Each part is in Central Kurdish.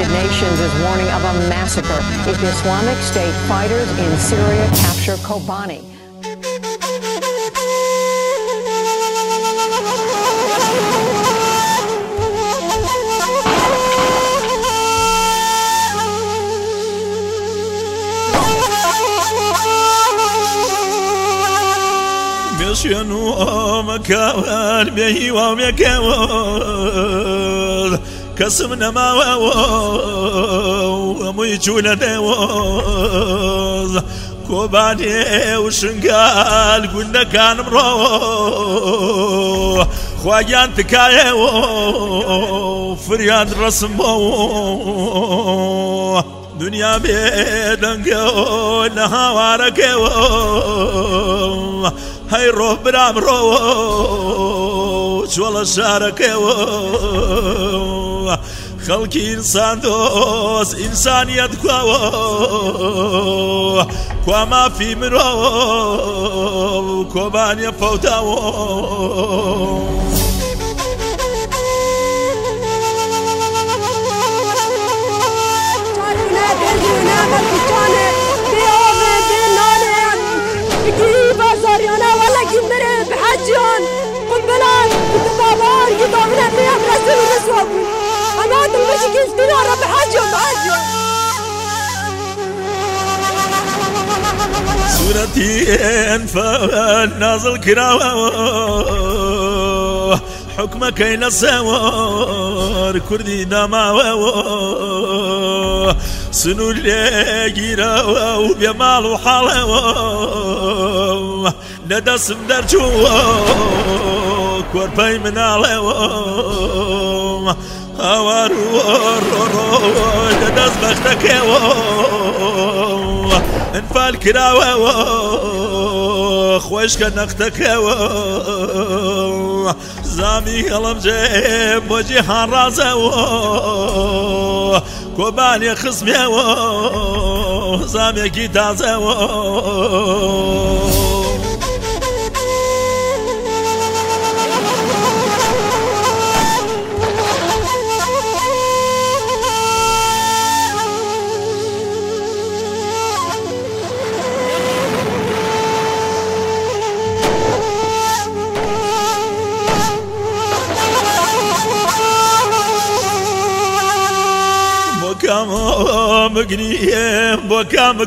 United Nations is warning of a massacre if Islamic State fighters in Syria capture Kobani. مكان به ومكان كسمنا ما وميجونا دوز كوباني وشنقال قلنا كان مرو خواجان تكايا فرياد رسمو دنيا بيدنقو نهاواركو هاي روح برامرو شوالا شاركو خلقي إنسان دوس إنسانية كوا ما في مرو كوبان يفوتاو بحجون قنبلات وتبابار يضامنا فيها مرسل ونسوب أمات المشكين استنارة بحجون سورتي انفال نازل كراوة حكمك إلى السوار كردي دماوة سنو اللي جيراوة وبيمال وحالوة ندسم درجوة كورباي من علوة هوارو ندس بختكوة انفال كراوة خوش كنختكوة زامي قلم جيب وجهان رازوة كوباني خصميوة زامي كيتازوة مقنيم بوكام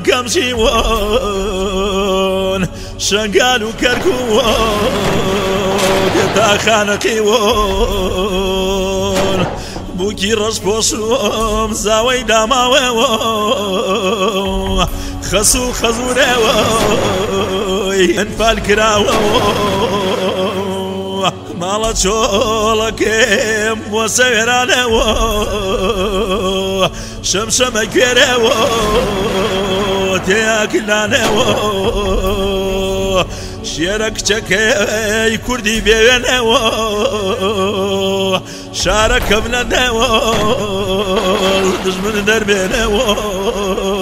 كمشيوان شنقال وكركوان يتا خانقيوان بوكي رش بوشوام زاوي داماوان خسو خزوراوان انفال كراوان مالا شولكيم وسيرانو شمشم كيرو تياكلانو شيرك شكي كردي بينو شارك ابن دو دجمن دربينو